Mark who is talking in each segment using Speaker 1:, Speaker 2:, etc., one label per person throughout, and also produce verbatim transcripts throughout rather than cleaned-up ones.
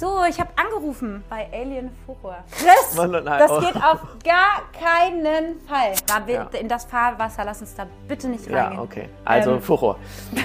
Speaker 1: So, ich habe angerufen bei Alien Furor. Chris,
Speaker 2: Mann, nein,
Speaker 1: das
Speaker 2: oh.
Speaker 1: geht auf gar keinen Fall. Da will,
Speaker 2: Ja.
Speaker 1: In das Fahrwasser, lass uns da bitte nicht reingehen.
Speaker 2: Ja, okay. Also
Speaker 1: Ähm,
Speaker 2: Furor.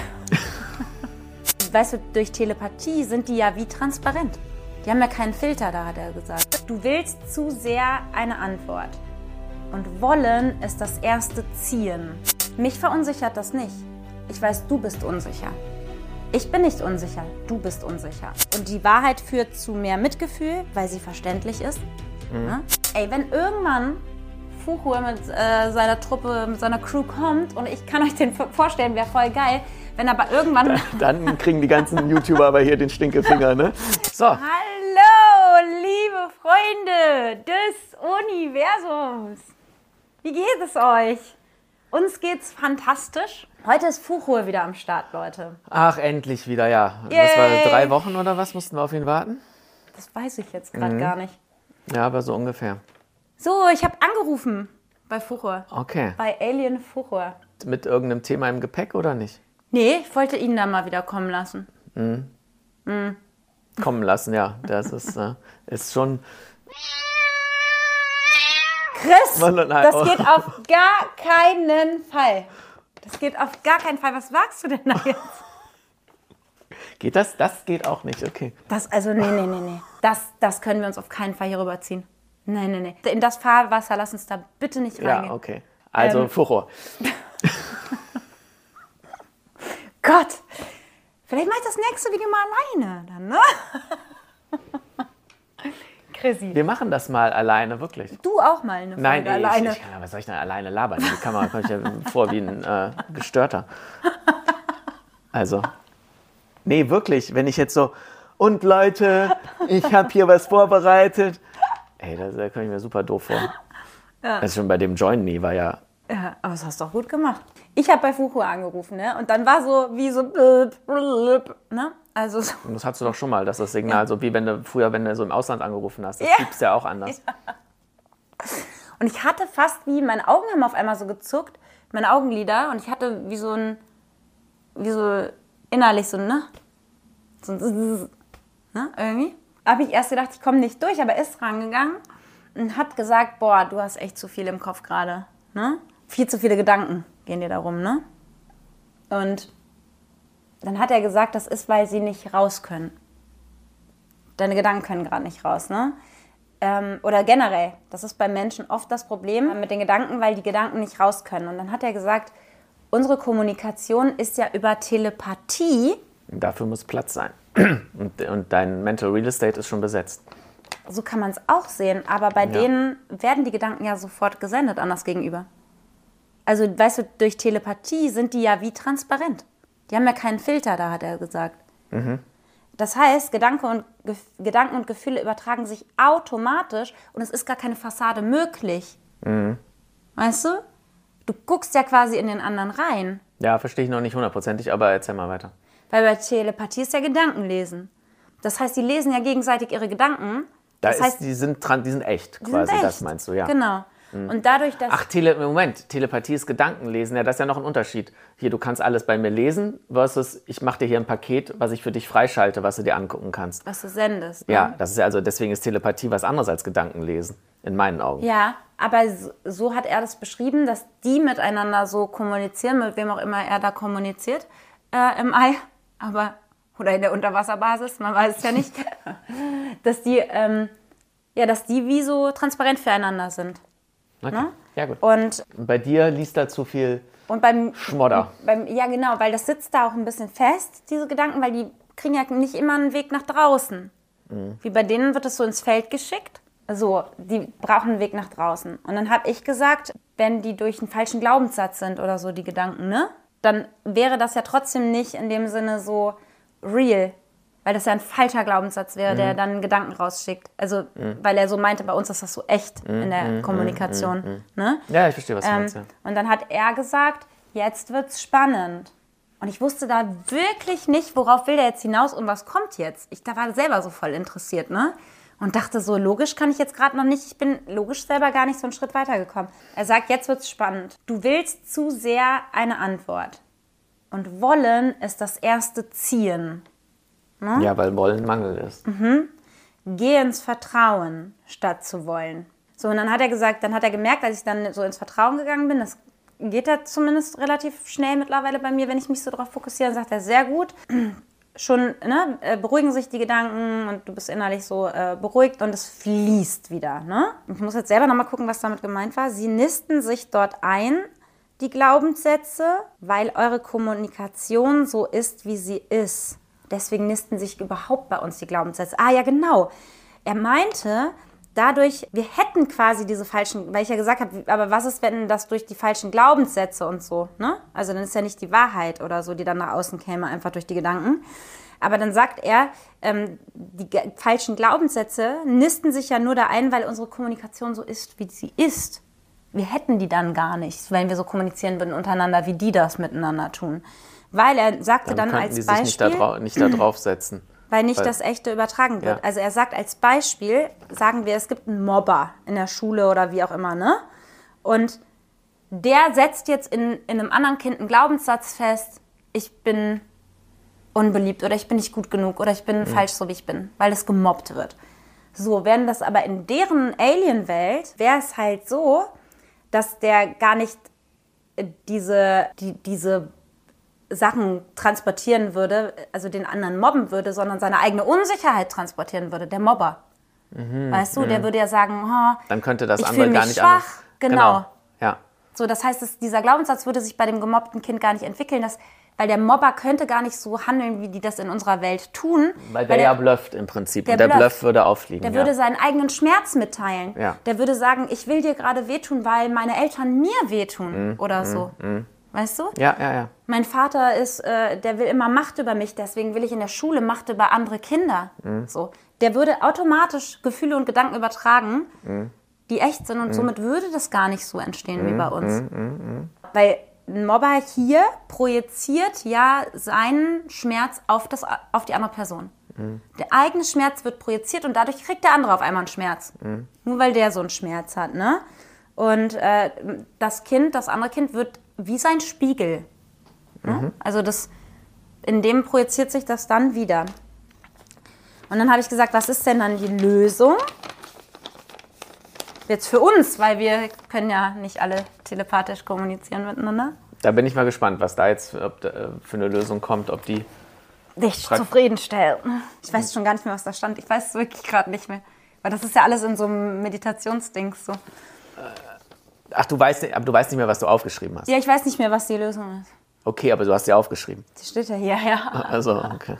Speaker 1: Weißt du, durch Telepathie sind die ja wie transparent. Die haben ja keinen Filter, da hat er gesagt. Du willst zu sehr eine Antwort. Und wollen ist das erste Ziehen. Mich verunsichert das nicht. Ich weiß, du bist unsicher. Ich bin nicht unsicher, du bist unsicher. Und die Wahrheit führt zu mehr Mitgefühl, weil sie verständlich ist.
Speaker 2: Mhm.
Speaker 1: Ne? Ey, wenn irgendwann Furor mit äh, seiner Truppe, mit seiner Crew kommt und ich kann euch den vorstellen, wäre voll geil, wenn aber irgendwann...
Speaker 2: Dann kriegen die ganzen YouTuber aber hier den Stinkefinger, ne? So.
Speaker 1: Hallo, liebe Freunde des Universums. Wie geht es euch? Uns geht's fantastisch. Heute ist Furor wieder am Start, Leute.
Speaker 2: Ach, endlich wieder, ja.
Speaker 1: Yay.
Speaker 2: Was war, drei Wochen oder was mussten wir auf ihn warten?
Speaker 1: Das weiß ich jetzt gerade
Speaker 2: Mhm.
Speaker 1: gar nicht.
Speaker 2: Ja, aber so ungefähr.
Speaker 1: So, ich habe angerufen bei Furor.
Speaker 2: Okay.
Speaker 1: Bei Alien Furor.
Speaker 2: Mit irgendeinem Thema im Gepäck oder nicht?
Speaker 1: Nee, ich wollte ihn da mal wieder kommen lassen.
Speaker 2: Kommen lassen, ja. Das ist, äh, ist schon...
Speaker 1: Chris,
Speaker 2: Mann, nein,
Speaker 1: das
Speaker 2: oh.
Speaker 1: geht auf gar keinen Fall. Das geht auf gar keinen Fall. Was wagst du denn da jetzt?
Speaker 2: Geht das? Das geht auch nicht, okay.
Speaker 1: Das, also, nee, nee, nee, nee. Das, das können wir uns auf keinen Fall hier rüberziehen. Nee, nee, nee. In das Fahrwasser, lass uns da bitte nicht reingehen.
Speaker 2: Ja, okay. Also
Speaker 1: Ähm.
Speaker 2: Furor.
Speaker 1: Gott, vielleicht mache ich das nächste Video mal alleine dann, ne? Chrissy,
Speaker 2: Wir machen das mal alleine, wirklich.
Speaker 1: du auch mal eine Folge
Speaker 2: Nein, ey,
Speaker 1: alleine.
Speaker 2: Ich, ich kann, ja- was soll ich denn alleine labern? Die Kamera kommt ja vor wie ein äh, Gestörter. Also, nee, wirklich, wenn ich jetzt so, und Leute, ich habe hier was vorbereitet. Ey, da da komme ich mir super doof vor.
Speaker 1: Ja.
Speaker 2: Also schon bei dem Join Me war ja,
Speaker 1: Ja, aber das hast du auch gut gemacht. Ich habe bei Furor angerufen, ne? Und dann war so wie so, blub, blub, ne? Also so.
Speaker 2: und das hattest du doch schon mal, dass das Signal, so wie wenn du früher, wenn du so im Ausland angerufen hast, das
Speaker 1: Ja.
Speaker 2: piepst ja auch anders.
Speaker 1: Und ich hatte fast wie, meine Augen haben auf einmal so gezuckt, meine Augenlider, und ich hatte wie so ein, wie so innerlich so, ne? So ein Zzz, ne? Irgendwie. Habe ich erst gedacht, ich komme nicht durch, aber ist rangegangen und hat gesagt, boah, du hast echt zu viel im Kopf gerade, ne? Viel zu viele Gedanken gehen dir darum, ne? Und dann hat er gesagt, das ist, weil sie nicht raus können. Deine Gedanken können gerade nicht raus, ne? Ähm, oder generell, das ist bei Menschen oft das Problem mit den Gedanken, weil die Gedanken nicht raus können. Und dann hat er gesagt, unsere Kommunikation ist ja über Telepathie.
Speaker 2: Dafür muss Platz sein. Und, und dein Mental Real Estate ist schon besetzt.
Speaker 1: So kann man es auch sehen, aber bei
Speaker 2: Ja.
Speaker 1: denen werden die Gedanken ja sofort gesendet an das Gegenüber. Also, weißt du, durch Telepathie sind die ja wie transparent. Die haben ja keinen Filter, da hat er gesagt. Das heißt, Gedanke und, Gef Gedanken und Gefühle übertragen sich automatisch und es ist gar keine Fassade möglich. Weißt du? Du guckst ja quasi in den anderen rein.
Speaker 2: Ja, verstehe ich noch nicht hundertprozentig, aber erzähl mal weiter.
Speaker 1: Weil bei Telepathie ist ja Gedankenlesen. Das heißt, die lesen ja gegenseitig ihre Gedanken.
Speaker 2: Da
Speaker 1: Das
Speaker 2: ist,
Speaker 1: heißt,
Speaker 2: die, sind dran, die sind echt,
Speaker 1: die
Speaker 2: quasi,
Speaker 1: sind
Speaker 2: das
Speaker 1: echt.
Speaker 2: meinst du, ja.
Speaker 1: Genau. Und dadurch, dass...
Speaker 2: Ach, Tele Moment, Telepathie ist Gedankenlesen, ja, das ist ja noch ein Unterschied. Hier, du kannst alles bei mir lesen, versus ich mache dir hier ein Paket, was ich für dich freischalte, was du dir angucken kannst.
Speaker 1: was du sendest. Ne?
Speaker 2: Ja, das ist ja also, deswegen ist Telepathie was anderes als Gedankenlesen, in meinen Augen.
Speaker 1: Ja, aber so, so hat er das beschrieben, dass die miteinander so kommunizieren, mit wem auch immer er da kommuniziert äh, im Ei, aber oder in der Unterwasserbasis, man weiß es ja nicht, dass die, ähm, ja, dass die wie so transparent füreinander sind.
Speaker 2: Okay.
Speaker 1: Ne?
Speaker 2: Ja, gut.
Speaker 1: Und,
Speaker 2: Und bei dir liest da zu viel
Speaker 1: und beim,
Speaker 2: Schmodder.
Speaker 1: beim, ja genau, weil das sitzt da auch ein bisschen fest, diese Gedanken, weil die kriegen ja nicht immer einen Weg nach draußen. Wie bei denen wird es so ins Feld geschickt. So, die brauchen einen Weg nach draußen. Und dann habe ich gesagt, wenn die durch einen falschen Glaubenssatz sind oder so, die Gedanken, ne? Dann wäre das ja trotzdem nicht in dem Sinne so real. Weil das ja ein falscher Glaubenssatz wäre, der dann einen Gedanken rausschickt. Also, weil er so meinte, bei uns ist das so echt in der Kommunikation. Ne?
Speaker 2: Ja, ich verstehe, was du
Speaker 1: Ähm,
Speaker 2: meinst, ja.
Speaker 1: und dann hat er gesagt, jetzt wird's spannend. Und ich wusste da wirklich nicht, worauf will der jetzt hinaus und was kommt jetzt. Ich da war selber so voll interessiert, ne? Und dachte so, logisch kann ich jetzt gerade noch nicht, ich bin logisch selber gar nicht so einen Schritt weitergekommen. Er sagt, jetzt wird's spannend. Du willst zu sehr eine Antwort. Und wollen ist das erste Ziehen.
Speaker 2: Ja, weil Wollen Mangel ist.
Speaker 1: geh ins Vertrauen, statt zu wollen. So, und dann hat er gesagt, dann hat er gemerkt, als ich dann so ins Vertrauen gegangen bin, das geht ja zumindest relativ schnell mittlerweile bei mir, wenn ich mich so darauf fokussiere, dann sagt er, sehr gut, schon ne, beruhigen sich die Gedanken und du bist innerlich so äh, beruhigt und es fließt wieder. Ne? Ich muss jetzt selber nochmal gucken, was damit gemeint war. Sie nisten sich dort ein, die Glaubenssätze, weil eure Kommunikation so ist, wie sie ist. Deswegen nisten sich überhaupt bei uns die Glaubenssätze. Ah ja, genau. Er meinte, dadurch, wir hätten quasi diese falschen, weil ich ja gesagt habe, aber was ist, wenn das durch die falschen Glaubenssätze und so, ne? Also dann ist ja nicht die Wahrheit oder so, die dann nach außen käme, einfach durch die Gedanken. Aber dann sagt er, ähm, die ge- falschen Glaubenssätze nisten sich ja nur da ein, weil unsere Kommunikation so ist, wie sie ist. Wir hätten die dann gar nicht, wenn wir so kommunizieren würden untereinander, wie die das miteinander tun. Weil er sagte dann,
Speaker 2: dann
Speaker 1: als
Speaker 2: die
Speaker 1: Beispiel...
Speaker 2: sich nicht da, drau- nicht da draufsetzen.
Speaker 1: Weil nicht
Speaker 2: Weil,
Speaker 1: das Echte übertragen wird.
Speaker 2: Ja.
Speaker 1: Also er sagt als Beispiel, sagen wir, es gibt einen Mobber in der Schule oder wie auch immer, ne? Und der setzt jetzt in, in einem anderen Kind einen Glaubenssatz fest, ich bin unbeliebt oder ich bin nicht gut genug oder ich bin mhm. falsch so, wie ich bin, weil es gemobbt wird. So, während das aber in deren Alien-Welt wäre es halt so, dass der gar nicht diese, die, diese Sachen transportieren würde, also den anderen mobben würde, sondern seine eigene Unsicherheit transportieren würde, der Mobber. Mhm, weißt du, mh. der würde ja sagen, oh,
Speaker 2: dann könnte das
Speaker 1: ich
Speaker 2: andere
Speaker 1: fühle
Speaker 2: gar
Speaker 1: mich
Speaker 2: nicht
Speaker 1: schwach.
Speaker 2: anders.
Speaker 1: Genau.
Speaker 2: genau. Ja.
Speaker 1: So, das heißt, dass dieser Glaubenssatz würde sich bei dem gemobbten Kind gar nicht entwickeln, dass, weil der Mobber könnte gar nicht so handeln, wie die das in unserer Welt tun.
Speaker 2: Weil der, weil der ja blufft im Prinzip
Speaker 1: der
Speaker 2: und der
Speaker 1: blufft.
Speaker 2: Bluff würde auffliegen.
Speaker 1: Der
Speaker 2: ja.
Speaker 1: würde seinen eigenen Schmerz mitteilen.
Speaker 2: Ja.
Speaker 1: Der würde sagen, ich will dir gerade wehtun, weil meine Eltern mir wehtun
Speaker 2: mm,
Speaker 1: oder
Speaker 2: mm,
Speaker 1: so.
Speaker 2: Mm.
Speaker 1: Weißt du?
Speaker 2: Ja, ja, ja.
Speaker 1: Mein Vater ist, äh, der will immer Macht über mich, deswegen will ich in der Schule Macht über andere Kinder. Mm. So. Der würde automatisch Gefühle und Gedanken übertragen, mm. die echt sind und mm. somit würde das gar nicht so entstehen mm. wie bei uns. Mm. Mm. Weil ein Mobber hier projiziert ja seinen Schmerz auf, das, auf die andere Person. Mm. Der eigene Schmerz wird projiziert und dadurch kriegt der andere auf einmal einen Schmerz. Mm. Nur weil der so einen Schmerz hat, ne? Und äh, das Kind, das andere Kind wird wie sein Spiegel. Ne? Mhm. Also das, in dem projiziert sich das dann wieder. Und dann habe ich gesagt, was ist denn dann die Lösung? Jetzt für uns, weil wir können ja nicht alle telepathisch kommunizieren miteinander.
Speaker 2: Da bin ich mal gespannt, was da jetzt ob da, für eine Lösung kommt, ob die
Speaker 1: dich zufriedenstellt. Ich weiß schon gar nicht mehr, was da stand. Ich weiß es wirklich gerade nicht mehr. Weil das ist ja alles in so einem Meditationsding so.
Speaker 2: Ach, du weißt, aber du weißt nicht mehr, was du aufgeschrieben hast.
Speaker 1: Ja, ich weiß nicht mehr, was die Lösung ist.
Speaker 2: Okay, aber du hast sie aufgeschrieben.
Speaker 1: Die steht ja hier, ja.
Speaker 2: Also, okay.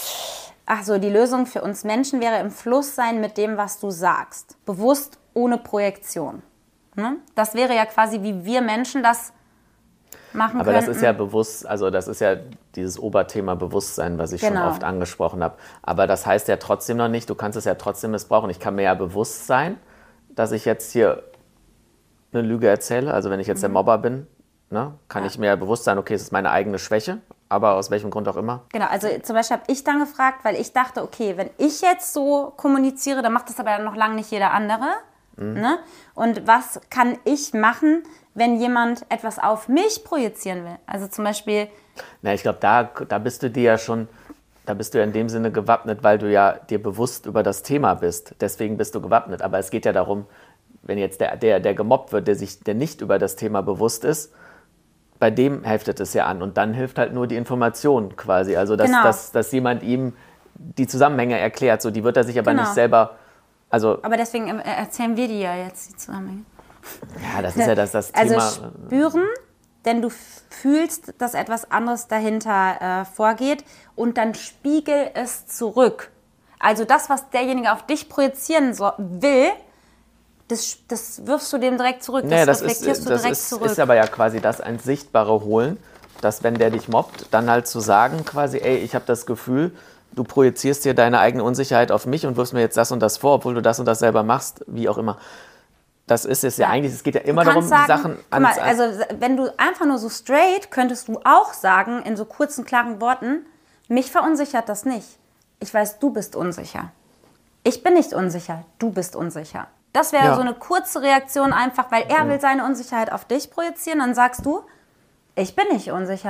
Speaker 1: Ach so, die Lösung für uns Menschen wäre im Fluss sein mit dem, was du sagst. Bewusst, ohne Projektion. Ne? Das wäre ja quasi, wie wir Menschen das machen
Speaker 2: Aber
Speaker 1: könnten.
Speaker 2: das ist ja bewusst, also das ist ja dieses Oberthema Bewusstsein, was ich
Speaker 1: genau.
Speaker 2: schon oft angesprochen habe. Aber das heißt ja trotzdem noch nicht, du kannst es ja trotzdem missbrauchen. Ich kann mir ja bewusst sein, dass ich jetzt hier eine Lüge erzähle, also wenn ich jetzt mhm. der Mobber bin, ne, kann ja. ich mir ja bewusst sein, okay, es ist meine eigene Schwäche, aber aus welchem Grund auch immer.
Speaker 1: Genau, also zum Beispiel habe ich dann gefragt, weil ich dachte, okay, wenn ich jetzt so kommuniziere, dann macht das aber noch lange nicht jeder andere. Mhm. Ne? Und was kann ich machen, wenn jemand etwas auf mich projizieren will? Also zum Beispiel...
Speaker 2: Na, ich glaube, da, da bist du dir ja schon, da bist du ja in dem Sinne gewappnet, weil du ja dir bewusst über das Thema bist. Deswegen bist du gewappnet. Aber es geht ja darum, wenn jetzt der, der, der gemobbt wird, der sich, der nicht über das Thema bewusst ist, bei dem heftet es ja an. Und dann hilft halt nur die Information quasi. Also, dass,
Speaker 1: genau.
Speaker 2: dass, dass jemand ihm die Zusammenhänge erklärt. So, die wird er sich aber genau. nicht selber... Also,
Speaker 1: aber deswegen erzählen wir dir ja jetzt die Zusammenhänge.
Speaker 2: Ja, das ist ja das, das
Speaker 1: also
Speaker 2: Thema.
Speaker 1: Also spüren, denn du fühlst, dass etwas anderes dahinter äh, vorgeht und dann spiegel es zurück. Also das, was derjenige auf dich projizieren so, will, Das, das wirfst du dem direkt zurück, das,
Speaker 2: naja, das
Speaker 1: reflektierst
Speaker 2: ist,
Speaker 1: du
Speaker 2: das
Speaker 1: direkt
Speaker 2: ist,
Speaker 1: zurück.
Speaker 2: Das ist aber ja quasi das ein Sichtbare holen, dass wenn der dich mobbt, dann halt zu sagen quasi, ey, ich habe das Gefühl, du projizierst dir deine eigene Unsicherheit auf mich und wirfst mir jetzt das und das vor, obwohl du das und das selber machst, wie auch immer. Das ist es ja, ja eigentlich, es geht ja immer darum,
Speaker 1: sagen,
Speaker 2: Sachen
Speaker 1: an. Also wenn du einfach nur so straight, könntest du auch sagen, in so kurzen, klaren Worten, mich verunsichert das nicht. Ich weiß, du bist unsicher. Ich bin nicht unsicher, du bist unsicher. Das wäre ja. so eine kurze Reaktion einfach, weil er will seine Unsicherheit auf dich projizieren. Dann sagst du, ich bin nicht unsicher.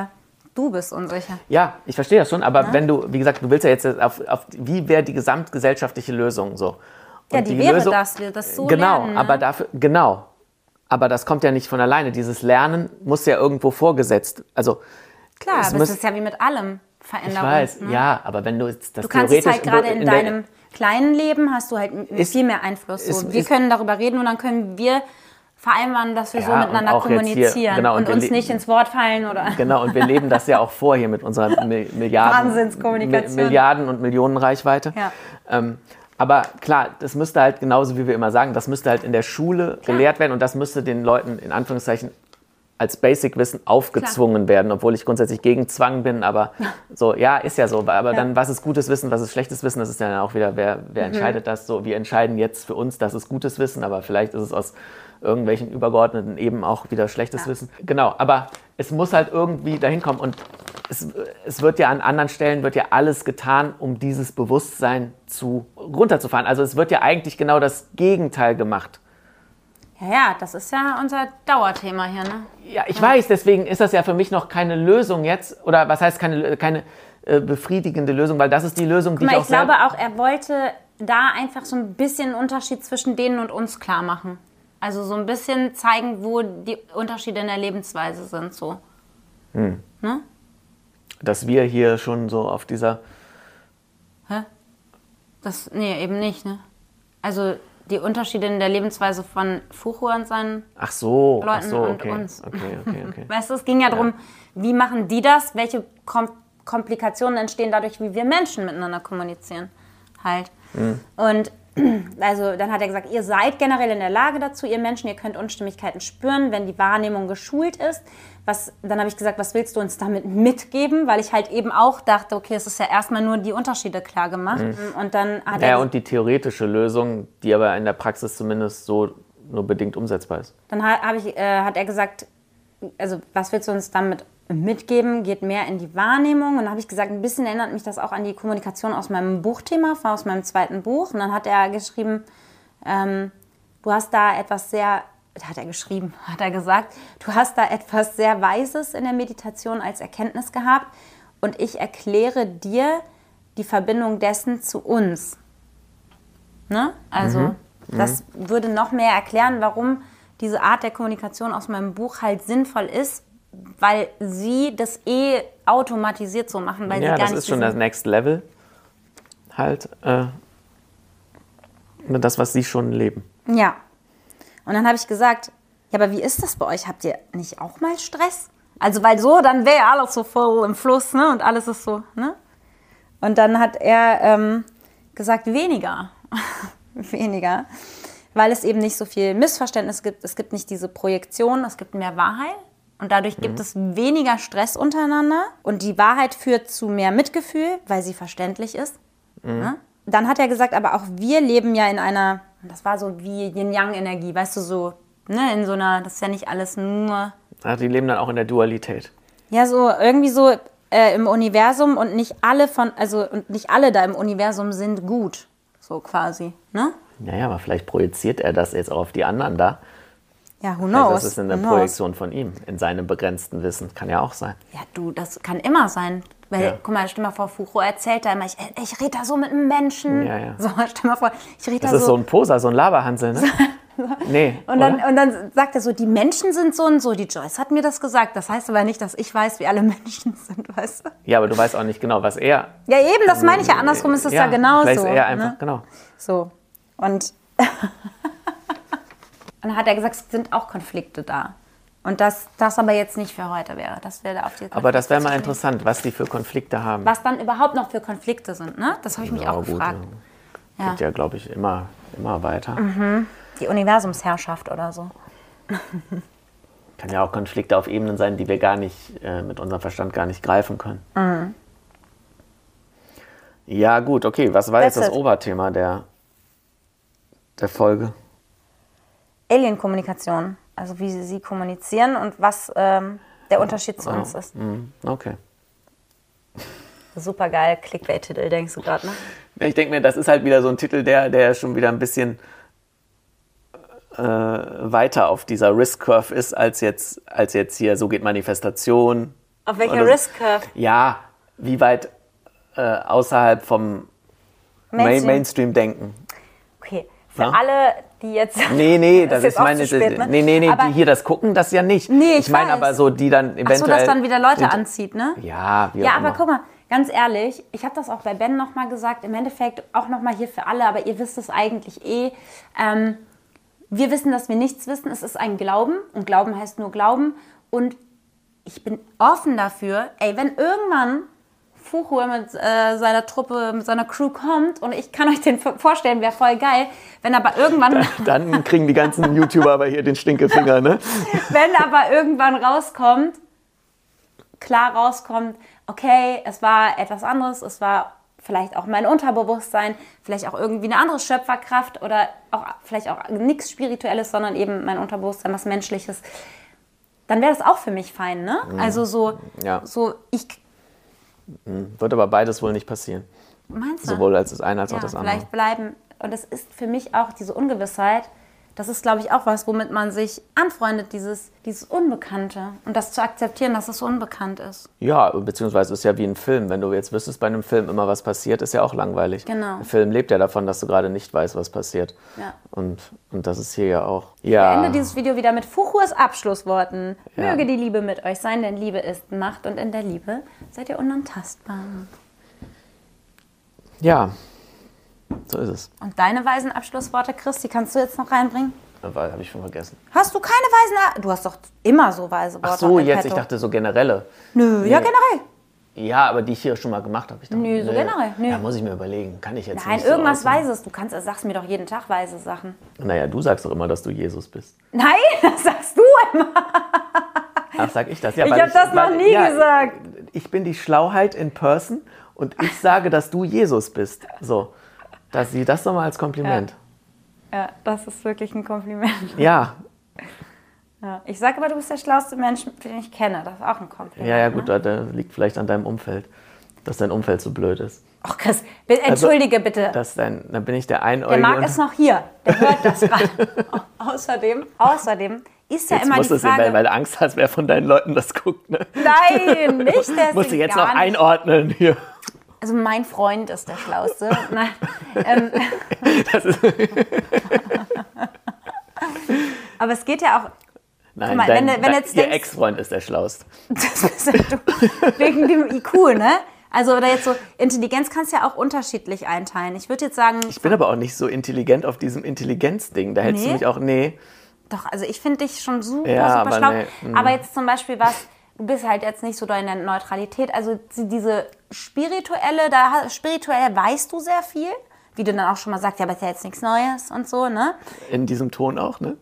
Speaker 1: Du bist unsicher.
Speaker 2: Ja, ich verstehe das schon, aber
Speaker 1: Ja.
Speaker 2: wenn du, wie gesagt, du willst ja jetzt auf, auf wie wäre die gesamtgesellschaftliche Lösung so? Und
Speaker 1: Ja, die, wäre das, wir das so
Speaker 2: Genau,
Speaker 1: lernen. Ne?
Speaker 2: aber dafür, genau. Aber das kommt ja nicht von alleine. Dieses Lernen muss ja irgendwo vorgesetzt. Also,
Speaker 1: Klar,
Speaker 2: es
Speaker 1: aber
Speaker 2: muss-
Speaker 1: es ist ja wie mit allem Veränderung.
Speaker 2: ich weiß,
Speaker 1: ne?
Speaker 2: ja, aber wenn du jetzt das
Speaker 1: Du kannst es
Speaker 2: theoretisch
Speaker 1: halt gerade in,
Speaker 2: der-
Speaker 1: deinem kleinen Leben, hast du halt m-
Speaker 2: Ist-
Speaker 1: viel mehr Einfluss. So.
Speaker 2: ist-
Speaker 1: wir
Speaker 2: ist-
Speaker 1: können darüber reden und dann können wir vereinbaren, dass wir
Speaker 2: Ja,
Speaker 1: so
Speaker 2: und
Speaker 1: miteinander
Speaker 2: auch jetzt hier-
Speaker 1: kommunizieren
Speaker 2: genau, und
Speaker 1: und
Speaker 2: wir
Speaker 1: uns
Speaker 2: le-
Speaker 1: nicht ins Wort fallen oder...
Speaker 2: Genau, und wir leben das ja auch vor hier mit unserer Mi- Milliarden,
Speaker 1: Wahnsinnskommunikation.
Speaker 2: Mi- Milliarden und Millionen Reichweite.
Speaker 1: Ja.
Speaker 2: Ähm, aber klar, das müsste halt genauso, wie wir immer sagen, das müsste halt in der Schule gelehrt werden und das müsste den Leuten in Anführungszeichen als Basic-Wissen aufgezwungen werden, obwohl ich grundsätzlich gegen Zwang bin, aber so, ja, ist ja so. Aber dann, was ist gutes Wissen, was ist schlechtes Wissen, das ist ja dann auch wieder, wer, wer
Speaker 1: Mhm.
Speaker 2: entscheidet das so? Wir entscheiden jetzt für uns, das ist gutes Wissen, aber vielleicht ist es aus irgendwelchen übergeordneten eben auch wieder schlechtes
Speaker 1: Ja.
Speaker 2: Wissen. Genau, aber es muss halt irgendwie dahin kommen und es, es wird ja an anderen Stellen wird ja alles getan, um dieses Bewusstsein zu runterzufahren. Also es wird ja eigentlich genau das Gegenteil gemacht.
Speaker 1: Ja, ja, das ist ja unser Dauerthema hier, ne?
Speaker 2: Ja, ich weiß, deswegen ist das ja für mich noch keine Lösung jetzt. Oder was heißt keine, keine äh, befriedigende Lösung, weil das ist die Lösung, die
Speaker 1: Guck mal,
Speaker 2: ich auch
Speaker 1: ich glaube
Speaker 2: selber...
Speaker 1: auch, er wollte da einfach so ein bisschen einen Unterschied zwischen denen und uns klar machen. Also so ein bisschen zeigen, wo die Unterschiede in der Lebensweise sind, so.
Speaker 2: Hm.
Speaker 1: Ne?
Speaker 2: Dass wir hier schon so auf dieser...
Speaker 1: Hä? Das, nee, eben nicht, ne? Also die Unterschiede in der Lebensweise von Fuchur und seinen
Speaker 2: Ach so, ach
Speaker 1: Leuten
Speaker 2: so,
Speaker 1: und
Speaker 2: okay.
Speaker 1: uns.
Speaker 2: Okay, okay, okay.
Speaker 1: Weißt du, es ging ja darum, wie machen die das? Welche Kom Komplikationen entstehen dadurch, wie wir Menschen miteinander kommunizieren? Halt.
Speaker 2: Mhm.
Speaker 1: Und also dann hat er gesagt, ihr seid generell in der Lage dazu, ihr Menschen, ihr könnt Unstimmigkeiten spüren, wenn die Wahrnehmung geschult ist. Was, dann habe ich gesagt, was willst du uns damit mitgeben? Weil ich halt eben auch dachte, okay, es ist ja erstmal nur die Unterschiede klar gemacht.
Speaker 2: Mhm.
Speaker 1: Und dann hat
Speaker 2: Ja,
Speaker 1: er
Speaker 2: und die theoretische Lösung, die aber in der Praxis zumindest so nur bedingt umsetzbar ist.
Speaker 1: Dann ha- hab ich, äh, hat er gesagt, also was willst du uns damit mitgeben, geht mehr in die Wahrnehmung. Und dann habe ich gesagt, ein bisschen erinnert mich das auch an die Kommunikation aus meinem Buchthema, aus meinem zweiten Buch. Und dann hat er geschrieben, ähm, du hast da etwas sehr, hat er geschrieben, hat er gesagt, du hast da etwas sehr Weises in der Meditation als Erkenntnis gehabt und ich erkläre dir die Verbindung dessen zu uns. Ne? Also
Speaker 2: Mhm.
Speaker 1: das würde noch mehr erklären, warum diese Art der Kommunikation aus meinem Buch halt sinnvoll ist, weil sie das eh automatisiert so machen, weil
Speaker 2: Ja,
Speaker 1: sie gar
Speaker 2: das
Speaker 1: nicht
Speaker 2: ist schon das
Speaker 1: diesen-
Speaker 2: Next Level. Halt, äh, das, was sie schon leben.
Speaker 1: Ja. Und dann habe ich gesagt, ja, aber wie ist das bei euch? Habt ihr nicht auch mal Stress? Also, weil so, dann wäre ja alles so voll im Fluss, ne? Und alles ist so, ne? Und dann hat er ähm, gesagt, weniger. weniger. Weil es eben nicht so viel Missverständnis gibt. Es gibt nicht diese Projektion, es gibt mehr Wahrheit. Und dadurch gibt
Speaker 2: Mhm.
Speaker 1: es weniger Stress untereinander. Und die Wahrheit führt zu mehr Mitgefühl, weil sie verständlich ist.
Speaker 2: Mhm.
Speaker 1: Ne? Dann hat er gesagt, aber auch wir leben ja in einer, das war so wie Yin-Yang-Energie, weißt du, so, ne, in so einer, das ist ja nicht alles nur,
Speaker 2: Ach, die leben dann auch in der Dualität.
Speaker 1: ja, so irgendwie so äh, im Universum und nicht alle von, also und nicht alle da im Universum sind gut, so quasi, ne?
Speaker 2: Naja, aber vielleicht projiziert er das jetzt auch auf die anderen da.
Speaker 1: Ja, who
Speaker 2: Vielleicht
Speaker 1: knows?
Speaker 2: ist es in der
Speaker 1: who knows?
Speaker 2: Projektion von ihm, in seinem begrenzten Wissen. Kann ja auch sein.
Speaker 1: Ja, du, das kann immer sein. Weil,
Speaker 2: Ja.
Speaker 1: guck mal, stell mal vor, Fuchur erzählt da immer, ich, ich rede da so mit einem Menschen.
Speaker 2: Ja, ja.
Speaker 1: So, stell mal vor, ich rede
Speaker 2: Das
Speaker 1: da
Speaker 2: ist so ein Poser, so ein Laberhansel, ne? Nee,
Speaker 1: Und dann,
Speaker 2: oder?
Speaker 1: und dann sagt er so, die Menschen sind so und so. Die Joyce hat mir das gesagt. Das heißt aber nicht, dass ich weiß, wie alle Menschen sind, weißt du?
Speaker 2: Ja, aber du weißt auch nicht genau, was er...
Speaker 1: Ja, eben, das meine ich ja. Andersrum ist es ja, genauso.
Speaker 2: Vielleicht ist er einfach,
Speaker 1: ne?
Speaker 2: genau.
Speaker 1: So. Und dann hat er gesagt, es sind auch Konflikte da. Und dass das aber jetzt nicht für heute wäre. Das wäre auf die
Speaker 2: Aber das wäre mal
Speaker 1: Konflikte zu
Speaker 2: interessant, was die für Konflikte haben.
Speaker 1: sprechen. Was dann überhaupt noch für Konflikte sind, ne? Das habe ich mich
Speaker 2: Ja,
Speaker 1: auch
Speaker 2: gut,
Speaker 1: gefragt.
Speaker 2: ja. Geht ja, glaube ich, immer, immer weiter.
Speaker 1: Die Universumsherrschaft oder so.
Speaker 2: Kann ja auch Konflikte auf Ebenen sein, die wir gar nicht, äh, mit unserem Verstand gar nicht greifen können.
Speaker 1: Mhm.
Speaker 2: Ja, gut, okay. Was war
Speaker 1: That's
Speaker 2: jetzt das
Speaker 1: it.
Speaker 2: Oberthema der, der Folge?
Speaker 1: Alien-Kommunikation. Also wie sie, sie kommunizieren und was ähm, der Unterschied zu uns ist.
Speaker 2: Mhm, okay.
Speaker 1: Super geil, Clickbait-Titel, denkst du gerade, ne?
Speaker 2: Ja, ich denke mir, das ist halt wieder so ein Titel, der, der schon wieder ein bisschen äh, weiter auf dieser Risk-Curve ist, als jetzt, als jetzt hier, so geht Manifestation,
Speaker 1: Auf welcher
Speaker 2: Oder-
Speaker 1: Risk Curve?
Speaker 2: Ja, wie weit äh, außerhalb vom
Speaker 1: Mainstream.
Speaker 2: Main Mainstream-Denken.
Speaker 1: Okay, für
Speaker 2: Ja?
Speaker 1: alle, die jetzt...
Speaker 2: Nee, nee, das
Speaker 1: jetzt
Speaker 2: ist
Speaker 1: auch
Speaker 2: meine.
Speaker 1: zu spät, ne?
Speaker 2: Nee, nee, nee,
Speaker 1: Aber-
Speaker 2: die hier das gucken, das ja nicht.
Speaker 1: Nee, ich
Speaker 2: meine
Speaker 1: weiß.
Speaker 2: aber so, die dann eventuell.
Speaker 1: Ach so, dass dann wieder Leute
Speaker 2: Inter-
Speaker 1: anzieht, ne?
Speaker 2: Ja, wie
Speaker 1: Ja,
Speaker 2: auch
Speaker 1: aber
Speaker 2: immer.
Speaker 1: guck mal, ganz ehrlich, ich habe das auch bei Ben nochmal gesagt, im Endeffekt auch nochmal hier für alle, aber ihr wisst es eigentlich eh. Ähm, wir wissen, dass wir nichts wissen. Es ist ein Glauben und Glauben heißt nur Glauben. Und ich bin offen dafür, ey, wenn irgendwann Fuchur mit äh, seiner Truppe, mit seiner Crew kommt und ich kann euch den vorstellen, wäre voll geil, wenn aber irgendwann...
Speaker 2: Dann kriegen die ganzen YouTuber aber hier den Stinkefinger, ne?
Speaker 1: Wenn aber irgendwann rauskommt, klar rauskommt, okay, es war etwas anderes, es war vielleicht auch mein Unterbewusstsein, vielleicht auch irgendwie eine andere Schöpferkraft oder auch vielleicht auch nichts Spirituelles, sondern eben mein Unterbewusstsein, was Menschliches, dann wäre das auch für mich fein, ne? Also so,
Speaker 2: Ja.
Speaker 1: so ich...
Speaker 2: Wird aber beides wohl nicht passieren.
Speaker 1: Meinst du?
Speaker 2: Sowohl als das eine als auch
Speaker 1: Ja,
Speaker 2: das andere.
Speaker 1: vielleicht bleiben. Und es ist für mich auch diese Ungewissheit, das ist, glaube ich, auch was, womit man sich anfreundet, dieses, dieses Unbekannte. Und das zu akzeptieren, dass es unbekannt ist.
Speaker 2: Ja, beziehungsweise ist ja wie ein Film. Wenn du jetzt wüsstest bei einem Film immer, was passiert, ist ja auch langweilig.
Speaker 1: Genau.
Speaker 2: Ein Film lebt ja davon, dass du gerade nicht weißt, was passiert.
Speaker 1: Ja.
Speaker 2: Und, und das ist hier ja auch.
Speaker 1: Ich
Speaker 2: Ja.
Speaker 1: beende dieses Video wieder mit Fuchurs Abschlussworten.
Speaker 2: Ja.
Speaker 1: Möge die Liebe mit euch sein, denn Liebe ist Macht und in der Liebe seid ihr unantastbar.
Speaker 2: Ja, so ist es.
Speaker 1: Und deine weisen Abschlussworte, Christi, kannst du jetzt noch reinbringen?
Speaker 2: Aber habe ich schon vergessen.
Speaker 1: Hast du keine weisen... A- Du hast doch immer so weise Worte.
Speaker 2: Ach so,
Speaker 1: im
Speaker 2: jetzt,
Speaker 1: Petto.
Speaker 2: ich dachte so generelle.
Speaker 1: Nö, ja, generell.
Speaker 2: Ja, aber die ich hier schon mal gemacht habe. Ich dachte,
Speaker 1: Nö, so generell, nö.
Speaker 2: Ja, muss ich mir überlegen. Kann ich jetzt
Speaker 1: Nein,
Speaker 2: nicht so
Speaker 1: irgendwas
Speaker 2: aussagen.
Speaker 1: Weises. Du kannst, sagst mir doch jeden Tag weise Sachen.
Speaker 2: Naja, du sagst doch immer, dass du Jesus bist.
Speaker 1: Nein, das sagst du immer.
Speaker 2: Ach, sag ich das? Ja,
Speaker 1: Ich
Speaker 2: weil
Speaker 1: hab das noch nie gesagt.
Speaker 2: Ich bin die Schlauheit in Person und ich sage, dass du Jesus bist. So, das, sieh das doch mal als Kompliment.
Speaker 1: Ja, das ist wirklich ein Kompliment.
Speaker 2: Ja,
Speaker 1: Ja. Ich sage aber, du bist der schlauste Mensch, den ich kenne. Das ist auch ein Kompliment.
Speaker 2: ja, ja, gut,
Speaker 1: Ne?
Speaker 2: da, da liegt vielleicht an deinem Umfeld, dass dein Umfeld so blöd ist.
Speaker 1: Ach, Chris, bitte, entschuldige bitte.
Speaker 2: Dass dein, dann bin ich der
Speaker 1: Der
Speaker 2: Einäugige.
Speaker 1: Marc
Speaker 2: und-
Speaker 1: ist noch hier. Der hört das gerade. außerdem, außerdem ist ja
Speaker 2: Jetzt
Speaker 1: immer
Speaker 2: musst
Speaker 1: die
Speaker 2: du es sehen,
Speaker 1: Frage...
Speaker 2: weil, weil du Angst hast, wer von deinen Leuten das guckt. Ne?
Speaker 1: Nein, nicht deswegen.
Speaker 2: Musst du jetzt
Speaker 1: gar
Speaker 2: noch
Speaker 1: nicht.
Speaker 2: einordnen hier.
Speaker 1: Also mein Freund ist der Schlauste. Nein, ähm,
Speaker 2: Das ist,
Speaker 1: aber es geht ja auch...
Speaker 2: nein,
Speaker 1: Guck mal,
Speaker 2: dein,
Speaker 1: wenn du- wenn
Speaker 2: dein,
Speaker 1: jetzt
Speaker 2: ihr
Speaker 1: denkst-
Speaker 2: Ex-Freund ist der Schlauste.
Speaker 1: Das bist ja du. Wegen dem I Q, ne? Also, oder jetzt so, Intelligenz kannst du ja auch unterschiedlich einteilen. Ich würde jetzt sagen,
Speaker 2: Ich bin aber auch nicht so intelligent auf diesem Intelligenzding. Da hättest
Speaker 1: Nee?
Speaker 2: du mich auch, nee.
Speaker 1: doch, also ich finde dich schon super,
Speaker 2: Ja,
Speaker 1: super
Speaker 2: aber
Speaker 1: schlau.
Speaker 2: nee, mm.
Speaker 1: Aber jetzt zum Beispiel was, du bist halt jetzt nicht so da in der Neutralität. Also die- diese spirituelle, da spirituell weißt du sehr viel. Wie du dann auch schon mal sagst, ja, aber ist ja jetzt nichts Neues und so, ne?
Speaker 2: In diesem Ton auch, ne?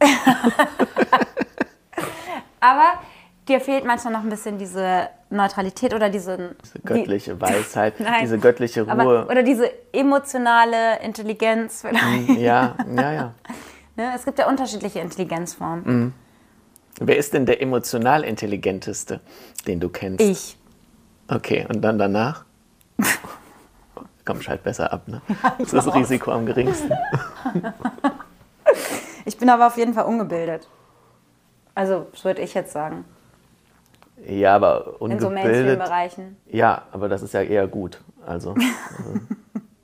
Speaker 1: Aber dir fehlt manchmal noch ein bisschen diese Neutralität oder diesen...
Speaker 2: Diese göttliche Weisheit,
Speaker 1: Nein,
Speaker 2: diese göttliche Ruhe.
Speaker 1: Aber, oder diese emotionale Intelligenz vielleicht.
Speaker 2: Ja, ja, ja.
Speaker 1: Ne? Es gibt ja unterschiedliche Intelligenzformen.
Speaker 2: Wer ist denn der emotional intelligenteste, den du kennst?
Speaker 1: Ich.
Speaker 2: Okay, und dann danach? Komm, schalt besser ab, ne? Das ist das Risiko am geringsten.
Speaker 1: Ich bin aber auf jeden Fall ungebildet. Also, das würde ich jetzt sagen.
Speaker 2: Ja, aber
Speaker 1: In so
Speaker 2: ungebildet.
Speaker 1: Mainstream-Bereichen.
Speaker 2: Ja, aber das ist ja eher gut. Also, also